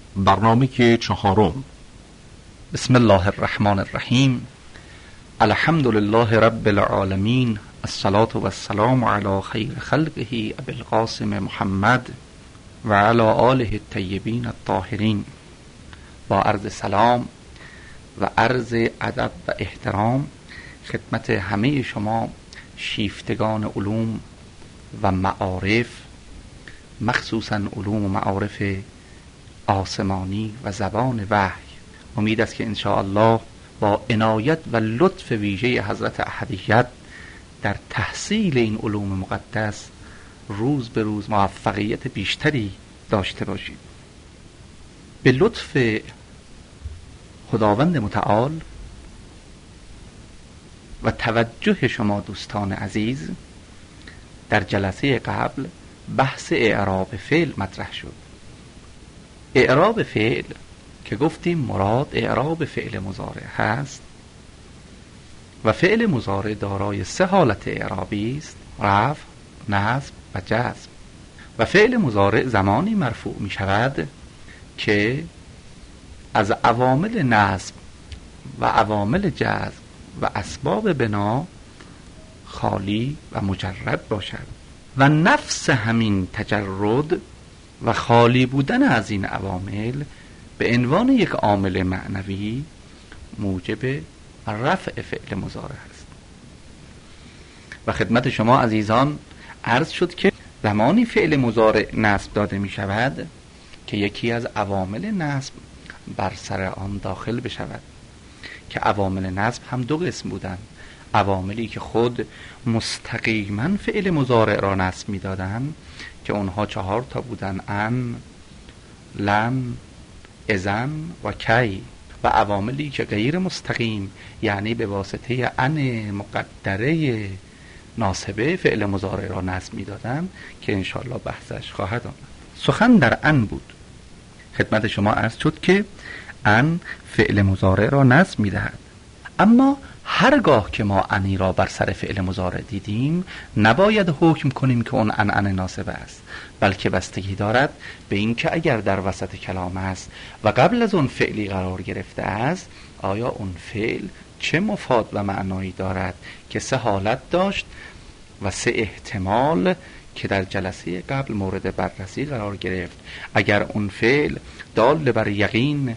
برنامه چهارم. بسم الله الرحمن الرحیم. الحمد لله رب العالمین، الصلاة والسلام علی خیر خلقه ابی القاسم محمد و علی آله الطیبین الطاهرین. با عرض سلام و عرض ادب و احترام خدمت همه شما شیفتگان علوم و معارف، مخصوصا علوم و معارف آسمانی و زبان وحی. امید است که انشاءالله با عنایت و لطف ویژه حضرت احدیت در تحصیل این علوم مقدس روز به روز موفقیت بیشتری داشته باشید. به لطف خداوند متعال و توجه شما دوستان عزیز، در جلسه قبل بحث اعراب فعل مطرح شد. اعراب فعل که گفتیم مراد اعراب فعل مضارع هست و فعل مضارع دارای سه حالت اعرابی است: رفع، نصب و جزم. و فعل مضارع زمانی مرفوع می شود که از عوامل نصب و عوامل جزم و اسباب بنا خالی و مجرد باشد و نفس همین تجرد و خالی بودن از این عوامل به عنوان یک عامل معنوی موجب رفع فعل مضارع است. و خدمت شما عزیزان عرض شد که زمانی فعل مضارع نصب داده می شود که یکی از عوامل نصب بر سر آن داخل بشود، که عوامل نصب هم دو قسم بودند: عواملی که خود مستقیما فعل مضارع را نصب می دادند که اونها 4 تا بودن: ان، لن، اذن و کی. و عواملی که غیر مستقیم، یعنی به واسطه ان مقدره ناصبه فعل مضارع را نصب می دادند که انشاءالله بحثش خواهد آمد. سخن در ان بود. خدمت شما عرض شد که ان فعل مضارع را نصب می دهد، اما هرگاه که ما انی را بر سر فعل مضارع دیدیم نباید حکم کنیم که اون ان ناصبه است، بلکه بستگی دارد به این که اگر در وسط کلام است و قبل از اون فعلی قرار گرفته است، آیا اون فعل چه مفاد و معنایی دارد که 3 حالت داشت و 3 احتمال که در جلسه قبل مورد بررسی قرار گرفت. اگر اون فعل دال بر یقین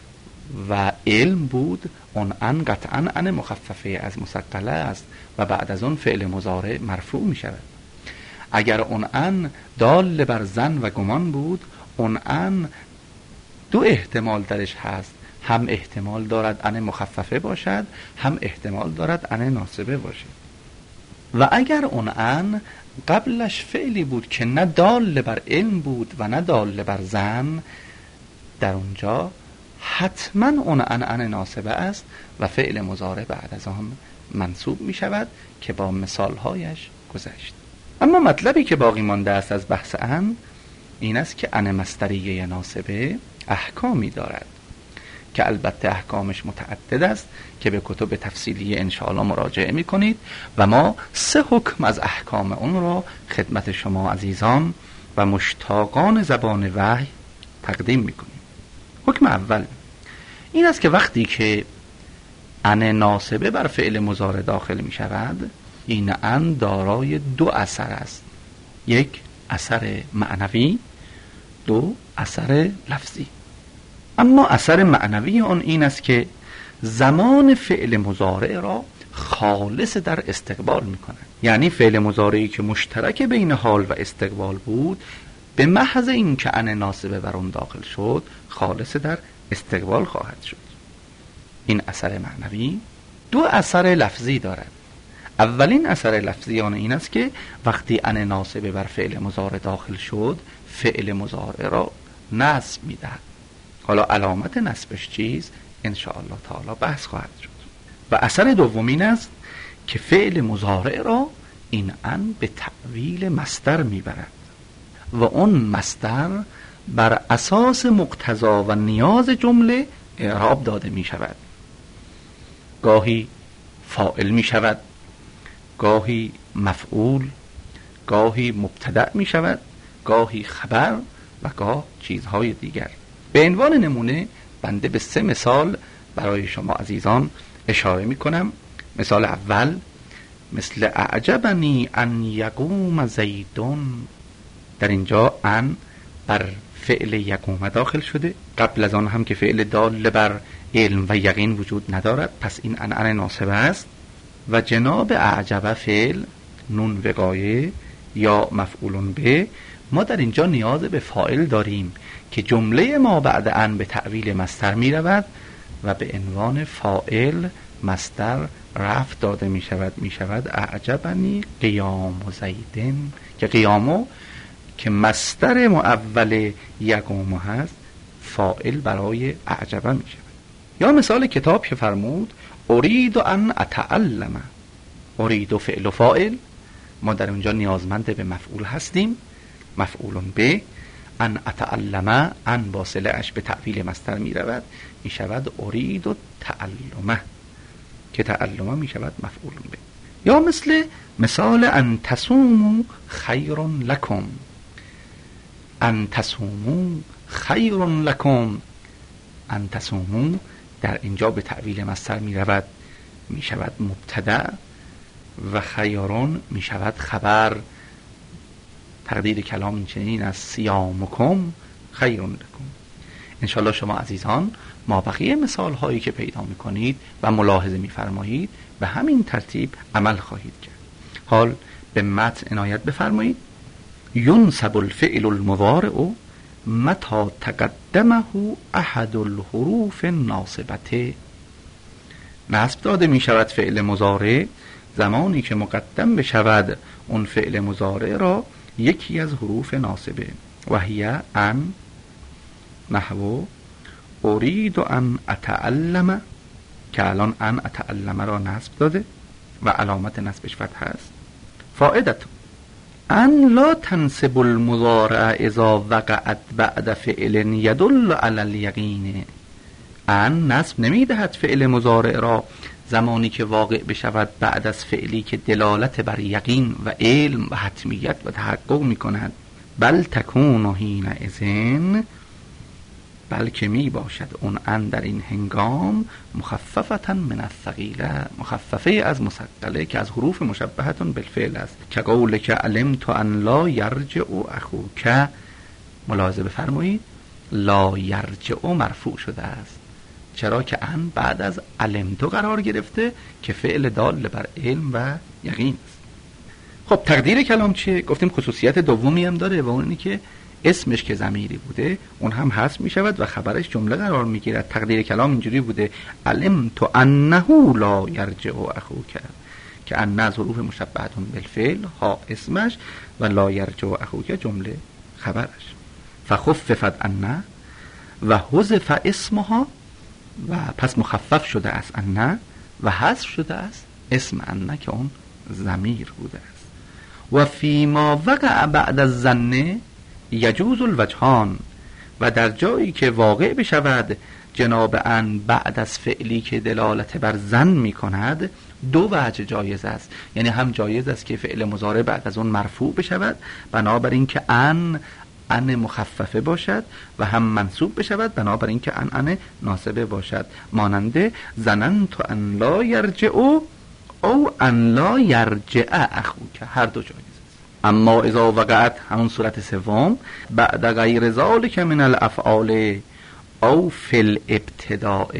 و علم بود، اون ان قطعا ان مخففه از مثقله است و بعد از اون فعل مضارع مرفوع می شود. اگر اون ان دال بر ظن و گمان بود، اون ان 2 احتمال درش هست: هم احتمال دارد ان مخففه باشد، هم احتمال دارد ان ناصبه باشد. و اگر اون ان قبلش فعلی بود که نه دال بر علم بود و نه دال بر ظن، در اونجا حتما اون ان ناصبه است و فعل مضارع بعد از آن منصوب می شود که با مثالهایش گذشت. اما مطلبی که باقی مانده است از بحث ان این است که ان مصدریه ناصبه احکامی دارد که البته احکامش متعدد است که به کتب تفصیلی انشاءالله مراجعه می کنید و ما 3 حکم از احکام اون را خدمت شما عزیزان و مشتاقان زبان وحی تقدیم می کنیم. حکم اول این است که وقتی که ان ناصبه بر فعل مضارع داخل می شود، این ان دارای 2 اثر است: 1 اثر معنوی، 2 اثر لفظی. اما اثر معنوی آن این است که زمان فعل مضارع را خالص در استقبال می کند، یعنی فعل مضارعی که مشترک بین حال و استقبال بود، به محض این که ان ناصبه بر اون داخل شد خالص در استقبال خواهد شد. این اثر معنوی. 2 اثر لفظی دارد. اولین اثر لفظی آن این است که وقتی ان ناصبه بر فعل مضارع داخل شد، فعل مضارع را نصب می دهد. حالا علامت نصبش چیز انشاءالله تعالی بحث خواهد شد. و اثر دومین است که فعل مضارع را این ان به تأویل مصدر می برد و اون مصدر بر اساس مقتضا و نیاز جمله اعراب داده می شود. گاهی فاعل می شود، گاهی مفعول، گاهی مبتدأ می شود، گاهی خبر و گاه چیزهای دیگر. به عنوان نمونه بنده به 3 مثال برای شما عزیزان اشاره می کنم. مثال اول، مثل اعجبنی ان یقوم زیدون. در اینجا ان بر فعل یقوم داخل شده، قبل از آن هم که فعل دال بر علم و یقین وجود ندارد، پس این ان ناصبه است. و جناب اعجب فعل نون وقایه یا مفعول به، ما در اینجا نیاز به فاعل داریم که جمله ما بعد ان به تأویل مصدر می رود و به عنوان فاعل مصدر رفع داده می شود اعجبنی قیام زیدن، که قیامو که مصدر مؤول یقوم هست فاعل برای اعجبه می شود. یا مثال کتاب که فرمود ارید ان اتعلم، ارید فعل و فاعل، ما در اونجا نیازمند به مفعول هستیم، مفعول به. ان اتعلم، ان با صله‌اش به تأویل مصدر می رود، می شود ارید و تعلمه، که تعلمه می شود مفعول به. یا مثال ان تصوموا خیر لکم، ان تصوموا خیر لکم، ان تصوموا در اینجا به تأویل مصدر می رود، می شود مبتدا و خیرون می شود خبر. تقدیر کلام این چنین از صیامکم خیر لکم. انشالله شما عزیزان ما بقیه مثال هایی که پیدا می کنید و ملاحظه می فرمایید به همین ترتیب عمل خواهید کرد. حال به متن عنایت بفرمایید. ینصب الفعل المضارع متى تقدمه احد الحروف الناصبه. نصب داده می شود فعل مضارع زمانی که مقدم بشود اون فعل مضارع را یکی از حروف ناصبه، و هی ان، نحو ارید ان اتعلم، که الان ان اتعلم را نصب داده و علامت نصبش فتحه است. فائدت ان لا تنصب المضارع اذا وقعت بعد فعل يدل على اليقین. ان نصب نمیدهد فعل مضارع را زمانی که واقع بشود بعد از فعلی که دلالت بر یقین و علم و حتمیت و تحقق می کند، بل تکون حینئذ، بلکه می باشد اون ان در این هنگام مخففتا من الثقیله، مخففه از مثقله که از حروف مشبهتون بالفعل است، که قول که علمت ان لا یرجع اخوک. ملاحظه بفرمایید لا یرجع مرفوع شده است، چرا که ان بعد از علمتو قرار گرفته که فعل دال بر علم و یقین است. خب تقدیر کلام چیه؟ گفتیم خصوصیت دومی هم داره و اون اینه که اسمش که ضمیری بوده اون هم حذف می شود و خبرش جمله قرار می گیرد. تقدیر کلام اینجوری بوده علمت انه لا یرجع اخوک، که ان از حروف مشبهتون بالفعل، ها اسمش و لا یرجع اخوک جمله خبرش. فخففت انه و حذف اسمها، و پس مخفف شده است انه و حذف شده است اسم انه که اون ضمیر بوده است. و فیما وقع بعد الظن یجوز الوجهان، و در جایی که واقع بشود جناب ان بعد از فعلی که دلالت بر ظن می کند، 2 وجه جایز است. یعنی هم جایز است که فعل مضارع بعد از اون مرفوع بشود بنابراین که ان مخففه باشد، و هم منصوب بشود بنابراین که ان ناصبه باشد، مانند ظننت ان لا یرجع او ان لا یرجع اخوک، هر دو جایز است. اما اذا وقعت، همون صورت سوم، بعد غیر ذلک من الافعال او فی الابتداء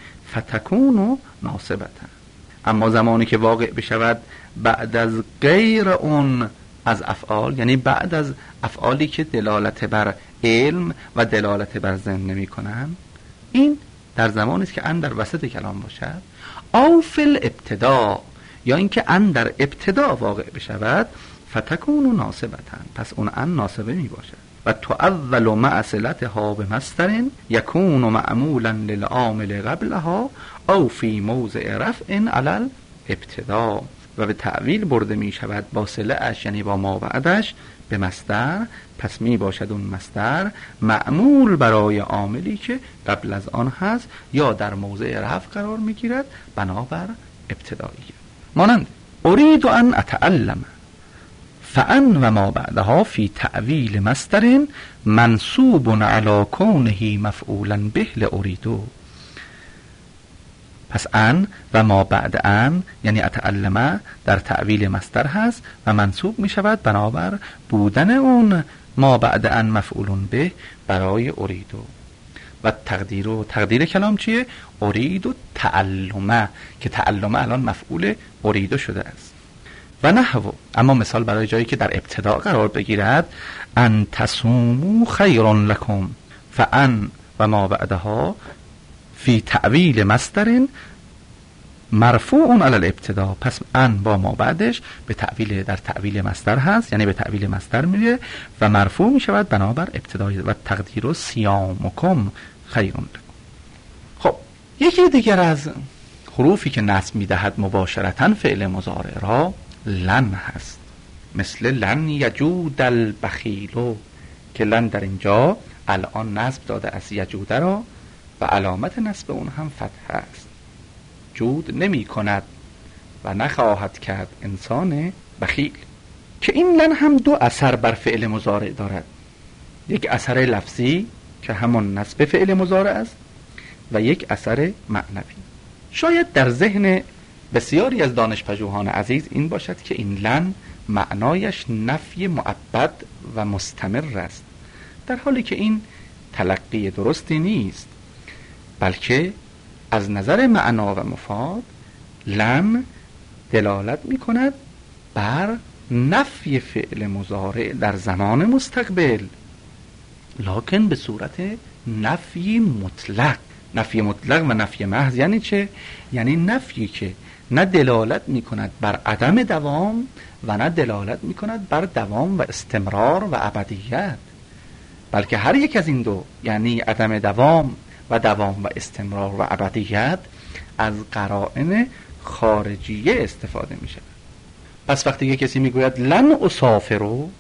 فتکون ناصبه. اما زمانی که واقع بشود بعد از غیر اون از افعال، یعنی بعد از افعالی که دلالت بر علم و دلالت بر ظن نمی کنند، این در زمانی است که ان در وسط کلام باشد، او فی الابتداء، یا اینکه ان در ابتدا واقع بشود، فتکون ناصبه، پس اون ان ناصبه می باشد. و تؤول مع صلتها بمصدر یکون معمولا للعامل قبلها او فی موضع رفع علی الابتداء، و به تأویل برده می شود با صله اش، یعنی با ما بعدش، به مصدر، پس می باشد اون مصدر معمول برای عاملی که قبل از آن هست یا در موضع رفع قرار می گیرد بنابر ابتدایی. مانند ارید ان اتعلم فان و ما بعدها فی تعویل مصدر منصوب علی کونه مفعولا به لاریدو. پس ان و ما بعد ان یعنی اتعلم در تعویل مصدر هست و منصوب می شود بنابر بودن اون ما بعد ان مفعول به برای اریدو. و تقدیر کلام چیه؟ اریدو تعلمه، که تعلمه الان مفعول اریدو شده است. و نحو، اما مثال برای جایی که در ابتدا قرار بگیرد، ان تصوموا خیر لکم، فان و ما بعدها فی تعویل مصدر مرفوع علی الابتدا. پس ان با ما بعدش در تعویل مصدر هست، یعنی به تعویل مصدر میره و مرفوع میشود بنابر ابتدای. و تقدیر صیامکم خیر لکم. خب یکی دیگر از حروفی که نصب میدهد مباشرتاً فعل مضارع را لن هست، مثل لن یجود البخیل، که لن در اینجا الان نصب داده از یجوده را و علامت نصب اون هم فتح است. جود نمی کند و نخواهد کرد انسان بخیل. که این لن هم دو اثر بر فعل مضارع دارد، یک اثر لفظی که همون نصب فعل مضارع است و یک اثر معنوی. شاید در ذهن بسیاری از دانشپژوهان عزیز این باشد که این لن معنایش نفی مؤبد و مستمر است، در حالی که این تلقی درستی نیست، بلکه از نظر معنا و مفاد لن دلالت می کند بر نفی فعل مضارع در زمان مستقبل، لکن به صورت نفی مطلق. نفی مطلق و نفی محض یعنی چه؟ یعنی نفی که نه دلالت می کند بر عدم دوام و نه دلالت می کند بر دوام و استمرار و ابدیت، بلکه هر یک از این دو، یعنی عدم دوام و استمرار و ابدیت، از قرائن خارجیه استفاده می شود. پس وقتی یک کسی می گوید لن اسافرو،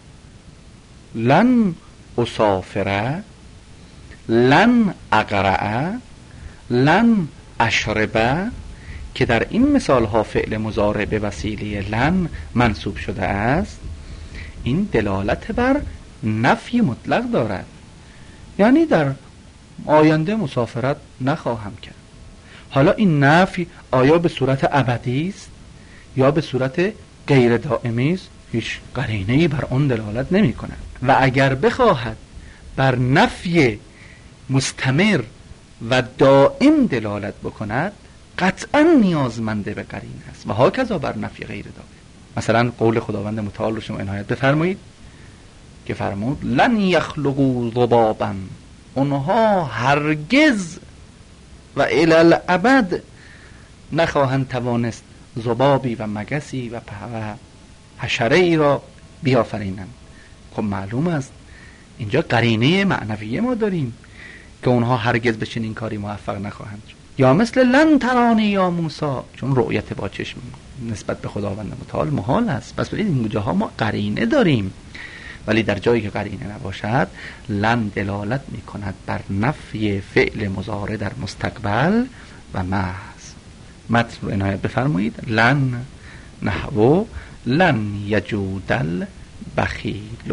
لن اسافره، لن اقرأ، لن اشربه، که در این مثال ها فعل مضارع به وسیله لن منصوب شده است، این دلالت بر نفی مطلق دارد، یعنی در آینده مسافرت نخواهم کرد. حالا این نفی آیا به صورت ابدی است یا به صورت غیر دائمی است؟ هیچ قرینه‌ای بر آن دلالت نمی کند. و اگر بخواهد بر نفی مستمر و دائم دلالت بکند، قطعا نیازمند به قرینه است و هاکذا بر نفی غیر دائم. مثلا قول خداوند متعال رو شما عنایت بفرمایید که فرمود لن یخلقوا ذبابا، اونها هرگز و الی الابد نخواهند توانست ذبابی و مگسی و حشره ای را بیافرینند. خب معلوم است اینجا قرینه معنویه ما داریم که اونها هرگز به چنین کاری موفق نخواهند شد. یا مثل لن ترانی یا موسی، چون رؤیت با چشم نسبت به خداوند متعال محال است. پس این جاها ما قرینه داریم، ولی در جایی که قرینه نباشد لن دلالت می کند بر نفی فعل مضارع در مستقبل و محض. متن رو عنایت بفرمایید. لن نحو لن یجود البخیل.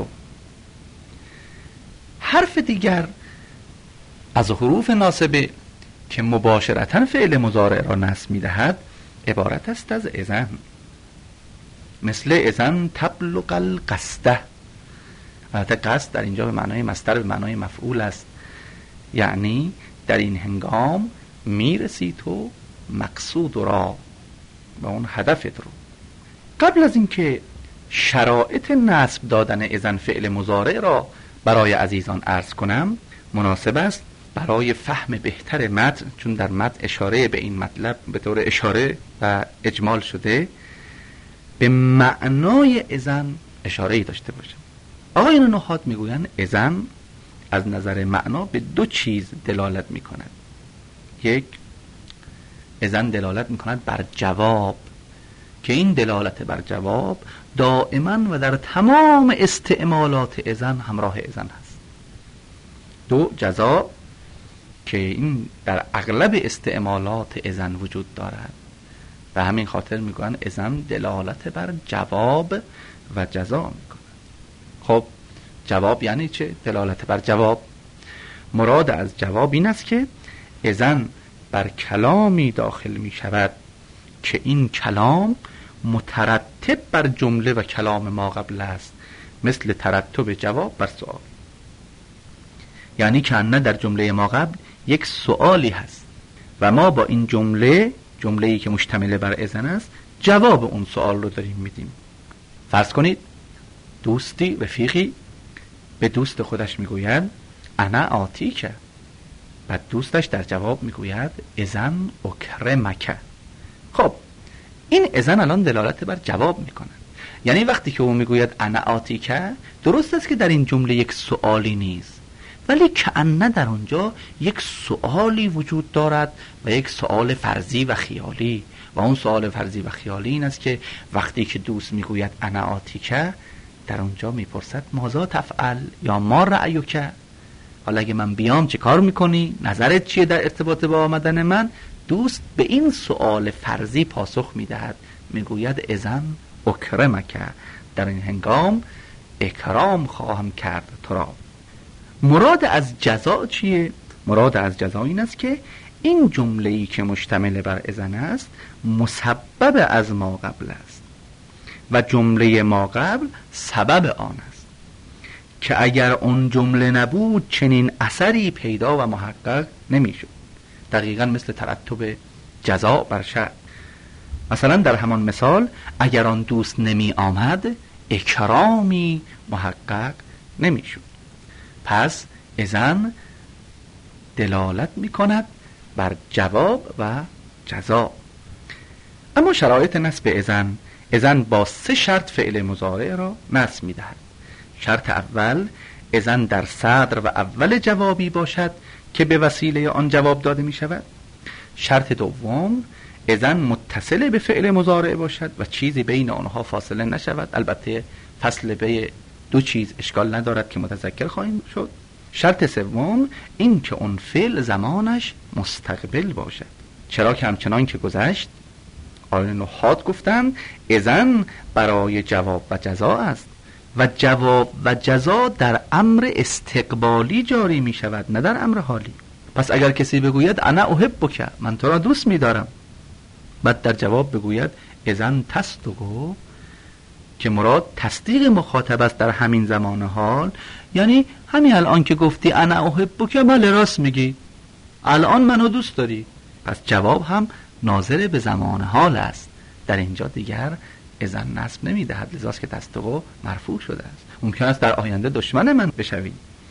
حرف دیگر از حروف ناصبه که مباشرتاً فعل مضارع را نصب می دهد عبارت است از اذن، مثل اذن تبلغ القصده. البته قصد در اینجا به معنای مصدر، به معنای مفعول است، یعنی در این هنگام میرسی تو مقصود را و اون هدفت رو. قبل از اینکه شرایط نصب دادن اذن فعل مضارع را برای عزیزان عرض کنم، مناسب است برای فهم بهتر متن، چون در متن اشاره به این مطلب به طور اشاره و اجمال شده، به معنای اذن اشاره‌ای داشته باشم. آقایان نحات میگویند اذن از نظر معنا به دو چیز دلالت میکند. یک، اذن دلالت میکند بر جواب، که این دلالت بر جواب دائما و در تمام استعمالات اذن همراه اذن هست. دو، جزا، که این در اغلب استعمالات اذن وجود دارد به همین خاطر میگن اذن دلالت بر جواب و جزا میکنه. خب جواب یعنی چه؟ دلالت بر جواب. مراد از جواب این است که اذن بر کلامی داخل می شود که این کلام مترتب بر جمله و کلام ما قبل است، مثل ترتب جواب بر سؤال. یعنی که نه در جمله ما قبل یک سؤالی هست و ما با این جمله‌ای که مشتمل بر اذن است جواب اون سؤال رو داریم میدیم. فرض کنید دوستی، رفیقی به دوست خودش میگوید انا آتیک، بعد دوستش در جواب میگوید اذن اکرمک. خب این اذن الان دلالت بر جواب میکنه. یعنی وقتی که او میگوید انا آتیک، درست است که در این جمله یک سؤالی نیست، ولی کأنه در اونجا یک سؤالی وجود دارد و یک سؤال فرضی و خیالی. و اون سؤال فرضی و خیالی این است که وقتی که دوست میگوید انا آتیک، در اونجا میپرسد ماذا تفعل یا ما رأیک، حالا اگه من بیام چه کار میکنی؟ نظرت چیه در ارتباط با آمدن من؟ دوست به این سؤال فرضی پاسخ میدهد، میگوید اذن اکرمک، در این هنگام اکرام خواهم کرد تو را. مراد از جزا چیه؟ مراد از جزا این است که این جمله‌ای که مشتمل بر اذن است مسبب از ما قبل است و جمله ما قبل سبب آن است که اگر اون جمله نبود چنین اثری پیدا و محقق نمیشد. دقیقاً مثل ترتب جزا بر شرط. مثلا در همان مثال اگر آن دوست نمی آمد اکرامی محقق نمیشد. پس اذن دلالت می کند بر جواب و جزا. اما شرایط نصب اذن با 3 شرط فعل مضارع را نصب می دهد. شرط اول اذن در صدر و اول جوابی باشد که به وسیله آن جواب داده می شود. شرط دوم اذن متصل به فعل مضارع باشد و چیزی بین آنها فاصله نشود. البته فصل به 2 چیز اشکال ندارد که متذکر خواهیم شد. شرط سوم این که اون فعل زمانش مستقبل باشد، چرا که همچنان که گذشت آیین نحات گفتن اذن برای جواب و جزا است و جواب و جزا در امر استقبالی جاری می شود نه در امر حالی. پس اگر کسی بگوید انا احبک، من تو را دوست می دارم، بعد در جواب بگوید اذن تصدقو، که مراد تصدیق مخاطب است در همین زمان حال، یعنی همین الان که گفتی انا احبک، بله راست میگی، الان منو دوست داری. پس جواب هم ناظر به زمان حال است، در اینجا دیگر اذن نصب نمیدهد، لذاست که تصدیق مرفوع شده است. ممکن است در آینده دشمن من بشوی.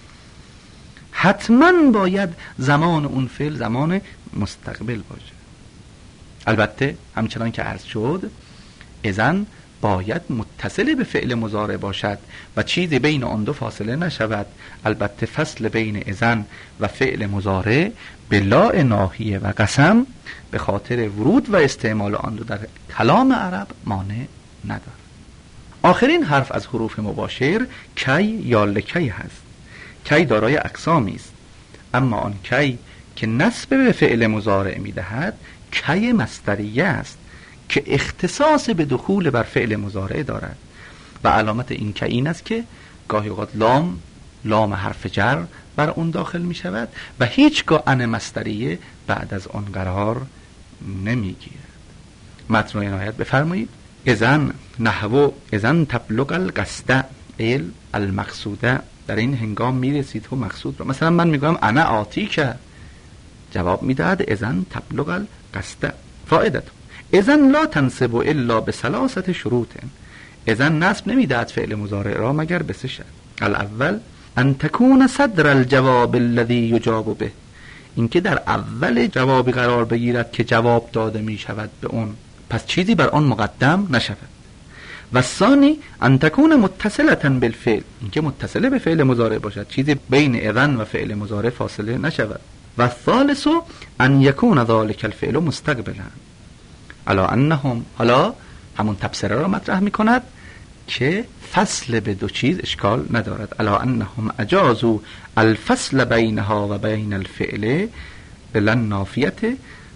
حتما باید زمان اون فعل زمان مستقبل باشه. البته همچنان که عرض شد اذن باید متصل به فعل مضارع باشد و چیزی بین آن دو فاصله نشود. البته فصل بین اذن و فعل مضارع به لا ناهیه و قسم به خاطر ورود و استعمال آن دو در کلام عرب مانع ندارد. آخرین حرف از حروف مباشر کی یا لکی هست. کی دارای اقسامی است، اما آن کی که نسب به فعل مضارع میدهد کی مصدریه است که اختصاص به دخول بر فعل مضارع دارد و علامت این کی این است که گاهی اوقات لام حرف جر بر اون داخل می شود و هیچگاه ان مصدریه بعد از آن قرار نمی گیرد. متن رو عنایت بفرمایید. اذن نحو اذن تبلغ القصد المقصوده، در این هنگام میرسید تو مقصود رو. مثلا من میگم انا آتیک، جواب میدهد اذن تبلغ القصد. فائدت اذن لا تنصب الا بثلاثه شروط. اذن نصب نمیدهد فعل مضارع را مگر به 3 شرط. الاول ان تكون صدر الجواب الذي يجاب به، اینکه در اول جوابی قرار بگیرد که جواب داده می شود به اون، پس چیزی بر آن مقدم نشود. و ثانی ان تكون متصله بالفعل، اینکه متصله به فعل مضارع باشد، چیزی بین اذن و فعل مضارع فاصله نشود. و ثالث ان يكون ذلك الفعل مستقبلا الا انهم، حالا همون تبصره را مطرح می کند که فصل به 2 چیز اشکال ندارد. الا انهم اجازوا الفصل بینها و بین الفعل بلا نافیه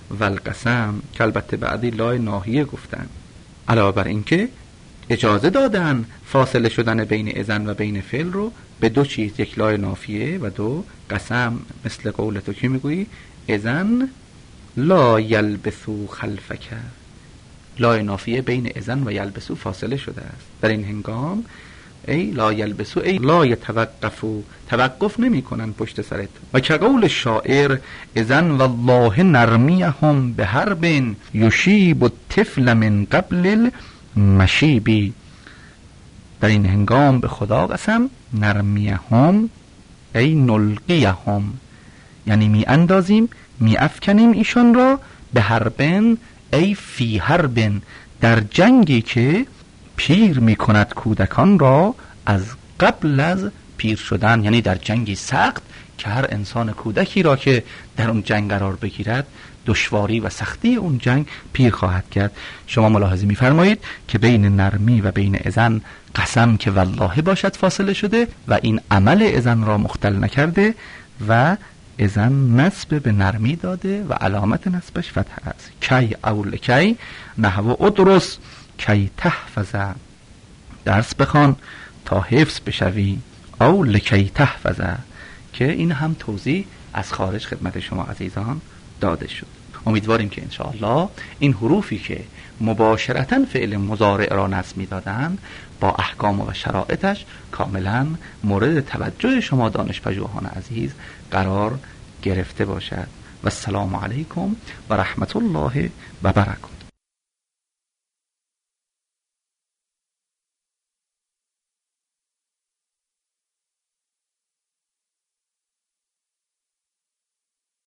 و القسم که البته بعدی لای ناهیه گفتن. علاوه بر این که اجازه دادن فاصله شدن بین اذن و بین فعل رو به دو چیز، یک لای نافیه و دو قسم. مثل قول تو که میگویی اذن لا یلبثو خلفک، لای نافیه بین اذن و یلبسو فاصله شده است. در این هنگام ای لا یلبسو ای لا یتوقفو، توقف نمی کنن پشت سرت. و که قول شاعر اذن والله نرمیهم به حرب یشیب الطفل من قبل المشیب، در این هنگام به خدا قسم نرمیهم ای نلقیهم، یعنی می اندازیم می افکنیم ایشان را به حربن ای فی حربن، در جنگی که پیر می کند کودکان را از قبل از پیر شدن، یعنی در جنگی سخت که هر انسان کودکی را که در اون جنگ قرار بگیرد دشواری و سختی اون جنگ پیر خواهد کرد. شما ملاحظه می‌فرمایید که بین نرمی و بین اذن قسم که والله باشد فاصله شده و این عمل اذن را مختل نکرده و اذن نسب به نرمی داده و علامت نسبش فتح است. کی اول کی نحو ادرس کی تحفظ، درس بخوان تا حفظ بشوی، او لکی تحفظ، که این هم توضیح از خارج خدمت شما عزیزان داده شد. امیدواریم که انشاءالله این حروفی که مباشرتاً فعل مضارع را نصب می‌دادند با احکام و شرایطش کاملاً مورد توجه شما دانش‌پژوهان عزیز قرار گرفته باشد. و السلام علیکم و رحمت الله و برکاته.